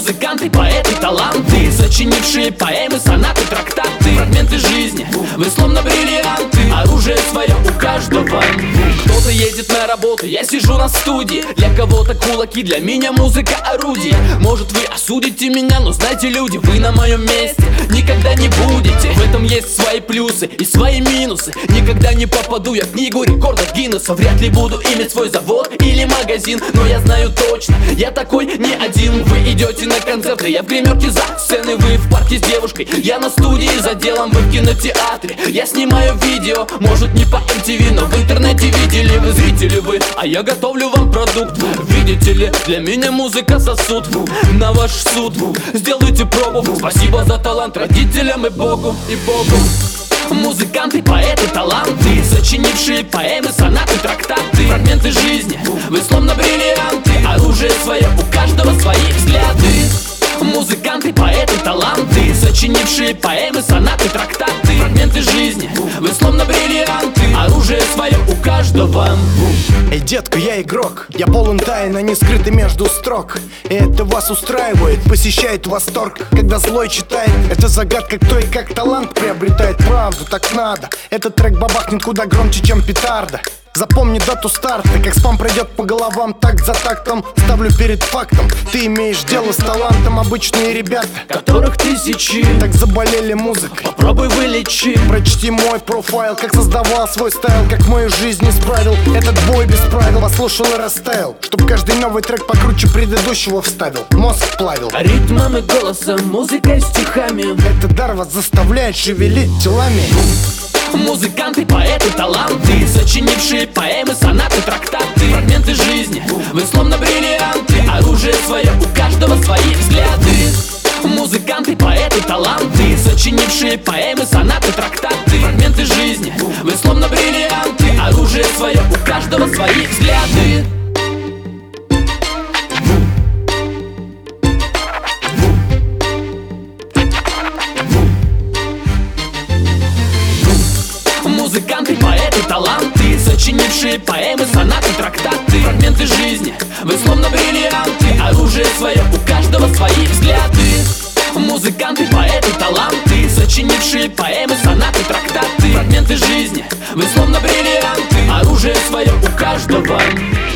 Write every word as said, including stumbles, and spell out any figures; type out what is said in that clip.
Музыканты, поэты, таланты, сочинившие поэмы, сонаты, трактаты, фрагменты жизни, вы словно бриллианты. Оружие свое у каждого. Кто-то едет на работу, я сижу на студии. Для кого-то кулаки, для меня музыка орудие. Может, вы осудите меня, но знайте, люди, вы на моем месте никогда не будете. В этом есть свои плюсы и свои минусы. Никогда не попаду я в книгу рекордов Гиннесса. Вряд ли буду иметь свой завод или магазин, но я знаю точно, я такой не один. Вы идете на концерты, я в гримерке за сценой. Вы в парке с девушкой, я на студии за делом. Вы в кинотеатре, я снимаю видео. Может, не по эм ти ви, но в интернете видели вы, зрители вы, а я готовлю вам продукт. Видите ли, для меня музыка сосуд. На ваш суд сделайте пробу. Спасибо за талант родителям и Богу, и Богу. Музыканты, поэты, таланты, сочинившие поэмы, сонаты, трактаты, фрагменты жизни, вы словно бриллианты. Оружие свое, у каждого свои взгляды. Музыканты, поэты, таланты, сочинившие поэмы, сонаты, трактаты, фрагменты жизни, вы словно бриллианты. Оружие свое у каждого. Эй, детка, я игрок, я полон тайн, а не скрытый между строк. И это вас устраивает, посещает восторг, когда злой читает. Это загадка, кто и как талант приобретает. Правду так надо, этот трек бабахнет куда громче, чем петарда. Запомни дату старта, как спам пройдет по головам, так за тактом. Ставлю перед фактом, ты имеешь дело с талантом. Обычные ребята, которых тысячи, так заболели музыкой, попробуй вылечи. Прочти мой профайл, как создавал свой стайл, как мою жизнь исправил этот бой без правил. Послушал и растаял, чтоб каждый новый трек покруче предыдущего вставил, мозг плавил. Ритмом и голосом, музыкой, стихами. Этот дар вас заставляет шевелить телами. Музыканты, поэты, таланты, сочинившие поэмы, сонаты, трактаты, фрагменты жизни, вы словно бриллианты. Оружие свое, у каждого свои взгляды. Музыканты, поэты, таланты, сочинившие поэмы, сонаты, трактаты, фрагменты жизни, вы словно бриллианты. Оружие свое, у каждого свои взгляды. Музыканты, поэты, таланты, сочинившие поэмы, сонаты, трактаты, фрагменты жизни, вы словно бриллианты. Оружие свое, у каждого свои взгляды. Музыканты, поэты, таланты, сочинившие поэмы, сонаты, трактаты, фрагменты жизни, вы словно бриллианты. Оружие свое у каждого.